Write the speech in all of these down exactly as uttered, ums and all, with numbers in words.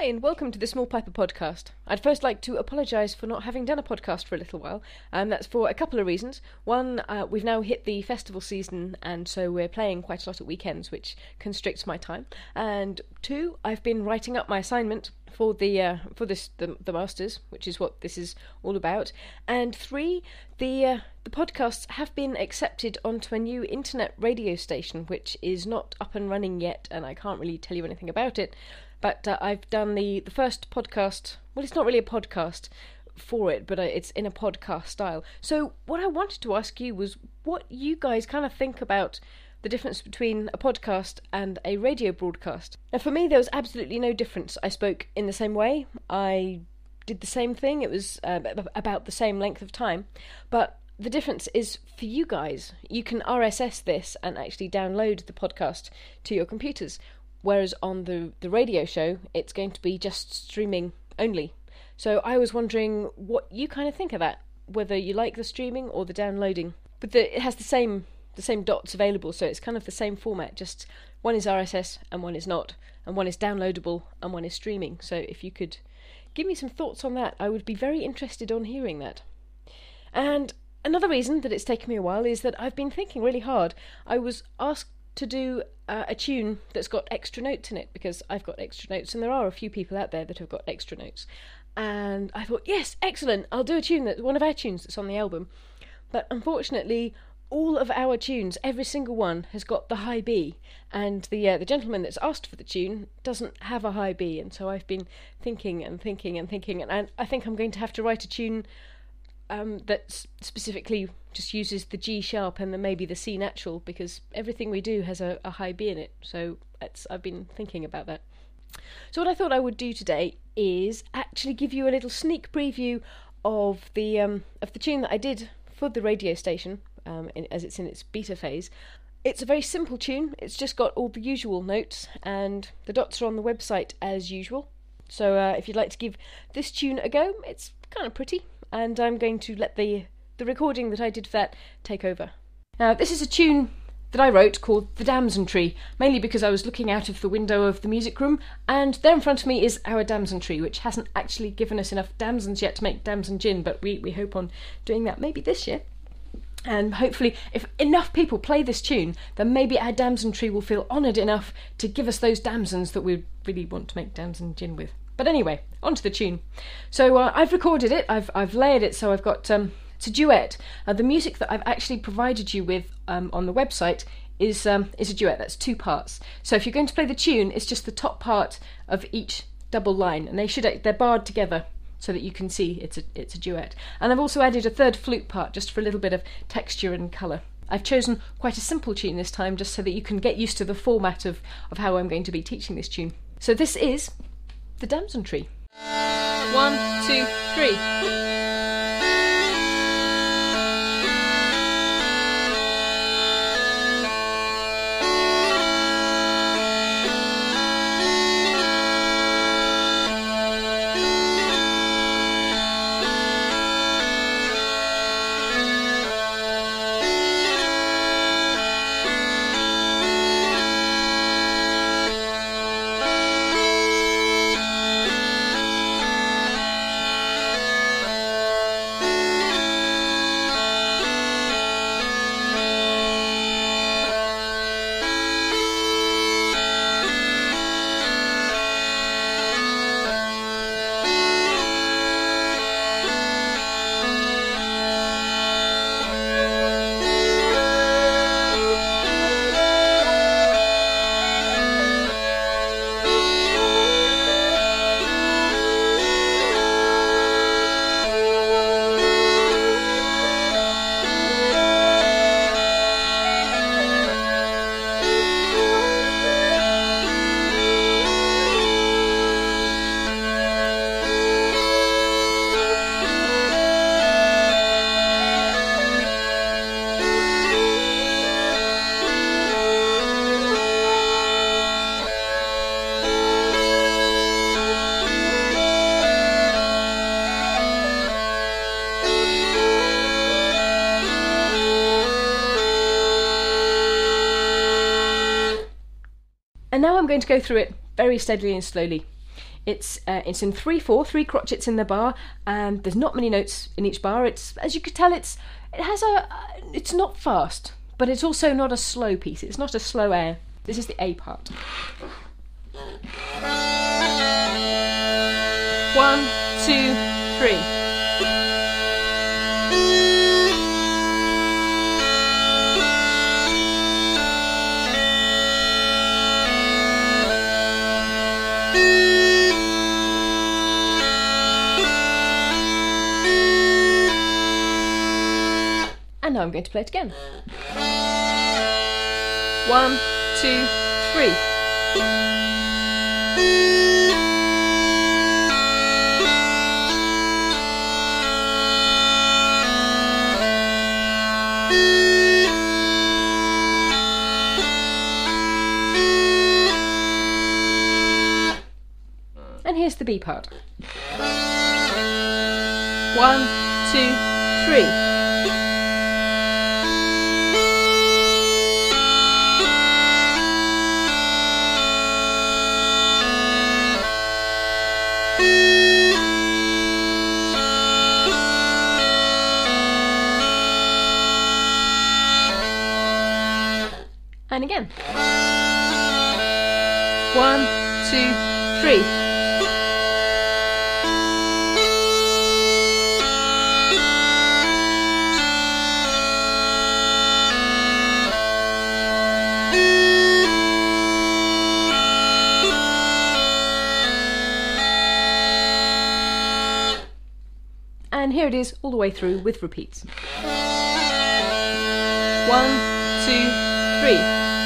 Hi, and welcome to the Small Piper podcast. I'd first like to apologise for not having done a podcast for a little while, and that's for a couple of reasons. One, uh, we've now hit the festival season, and so we're playing quite a lot at weekends, which constricts my time. And two, I've been writing up my assignment for the uh, for this the, the masters, which is what this is all about. And three, the uh, the podcasts have been accepted onto a new internet radio station, which is not up and running yet, and I can't really tell you anything about it. But uh, I've done the, the first podcast, well, it's not really a podcast for it, but uh, it's in a podcast style. So what I wanted to ask you was what you guys kind of think about the difference between a podcast and a radio broadcast. Now, for me, there was absolutely no difference. I spoke in the same way. I did the same thing. It was uh, about the same length of time. But the difference is for you guys. You can R S S this and actually download the podcast to your computers. Whereas on the, the radio show, it's going to be just streaming only. So I was wondering what you kind of think of that, whether you like the streaming or the downloading. But the, it has the same the same dots available, so it's kind of the same format, just one is R S S and one is not, and one is downloadable and one is streaming. So if you could give me some thoughts on that, I would be very interested on hearing that. And another reason that it's taken me a while is that I've been thinking really hard. I was asked to do uh, a tune that's got extra notes in it, because I've got extra notes, and there are a few people out there that have got extra notes. And I thought, yes, excellent, I'll do a tune, that one of our tunes that's on the album. But unfortunately, all of our tunes, every single one, has got the high B, and the uh, the gentleman that's asked for the tune doesn't have a high B, and so I've been thinking and thinking and thinking, and I, I think I'm going to have to write a tune Um, that specifically just uses the G sharp and then maybe the C natural, because everything we do has a, a high B in it. So it's, I've been thinking about that. So what I thought I would do today is actually give you a little sneak preview of the um, of the tune that I did for the radio station, um, in, as it's in its beta phase. It's a very simple tune. It's just got all the usual notes, and the dots are on the website as usual. So uh, if you'd like to give this tune a go, it's kind of pretty. And I'm going to let the the recording that I did for that take over. Now, this is a tune that I wrote called The Damson Tree, mainly because I was looking out of the window of the music room, and there in front of me is our damson tree, which hasn't actually given us enough damsons yet to make damson gin, but we, we hope on doing that maybe this year. And hopefully, if enough people play this tune, then maybe our damson tree will feel honoured enough to give us those damsons that we really want to make damson gin with. But anyway, on to the tune. So uh, I've recorded it, I've I've layered it, so I've got, um, it's a duet. Uh, the music that I've actually provided you with um, on the website is um, is a duet, that's two parts. So if you're going to play the tune, it's just the top part of each double line, and they should, they're barred together so that you can see it's a, it's a duet. And I've also added a third flute part, just for a little bit of texture and colour. I've chosen quite a simple tune this time, just so that you can get used to the format of, of how I'm going to be teaching this tune. So this is The Damson Tree. One, two, three. And now I'm going to go through it very steadily and slowly. It's uh, it's in three four, three crotchets in the bar, and there's not many notes in each bar. It's, as you could tell, it's it has a uh, it's not fast, but it's also not a slow piece. It's not a slow air. This is the A part. One, two, three. And now I'm going to play it again. One, two, three. And here's the B part. One, two, three. And again. One, two, three. And here it is all the way through with repeats. One, two, three.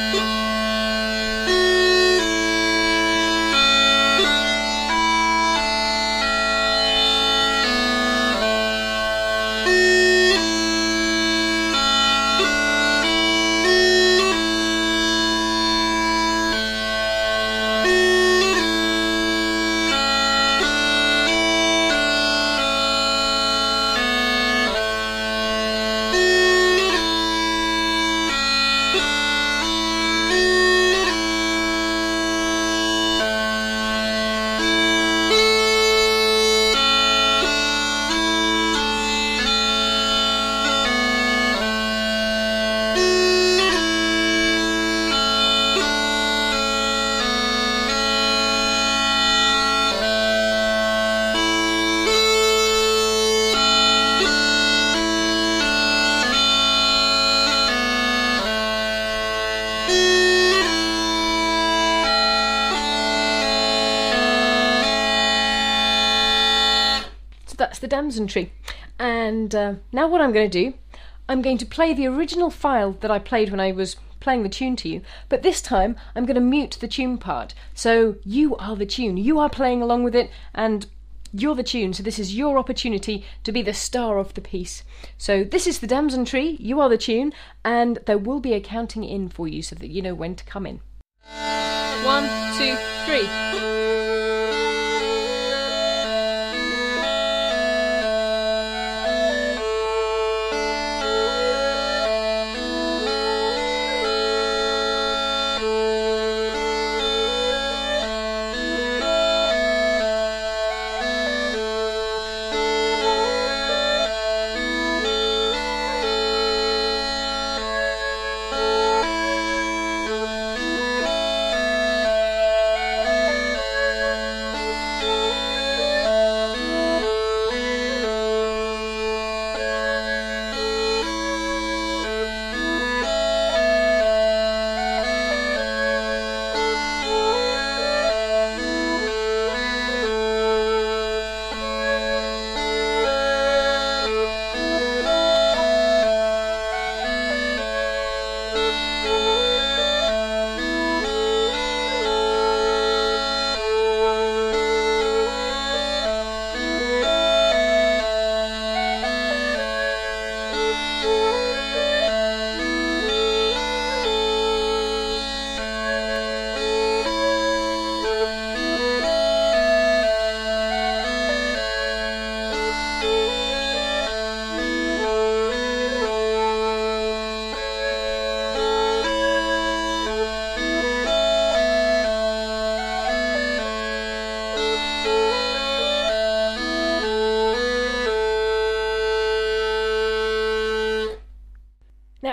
That's the Damson Tree. And uh, now what I'm going to do, I'm going to play the original file that I played when I was playing the tune to you, but this time I'm going to mute the tune part. So you are the tune, you are playing along with it, and you're the tune, so this is your opportunity to be the star of the piece. So this is the Damson Tree, you are the tune, and there will be a counting in for you so that you know when to come in. One, two, three.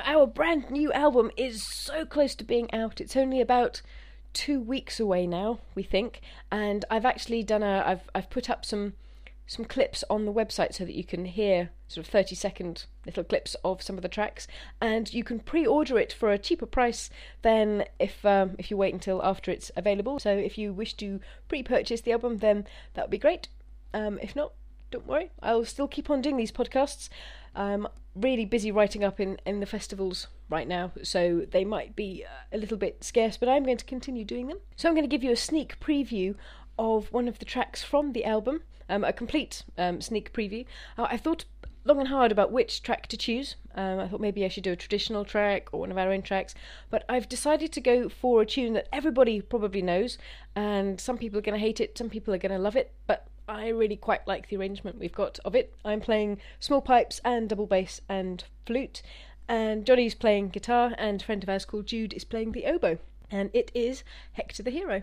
our brand new album is so close to being out. It's only about two weeks away now, we think, and I've actually done a I've I've put up some some clips on the website so that you can hear sort of thirty second little clips of some of the tracks, and you can pre-order it for a cheaper price than if um, if you wait until after it's available. So if you wish to pre-purchase the album, then that would be great. Um, if not, don't worry, I'll still keep on doing these podcasts. I'm really busy writing up in, in the festivals right now, so they might be a little bit scarce, but I'm going to continue doing them. So I'm going to give you a sneak preview of one of the tracks from the album, um, a complete um, sneak preview. Uh, I thought long and hard about which track to choose. Um, I thought maybe I should do a traditional track or one of our own tracks, but I've decided to go for a tune that everybody probably knows, and some people are going to hate it, some people are going to love it, but I really quite like the arrangement we've got of it. I'm playing small pipes and double bass and flute, and Johnny's playing guitar, and a friend of ours called Jude is playing the oboe, and it is Hector the Hero.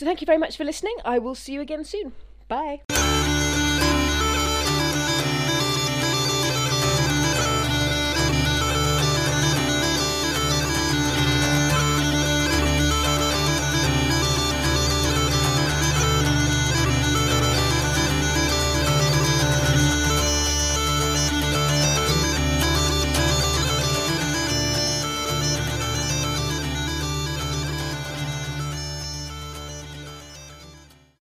So thank you very much for listening. I will see you again soon. Bye.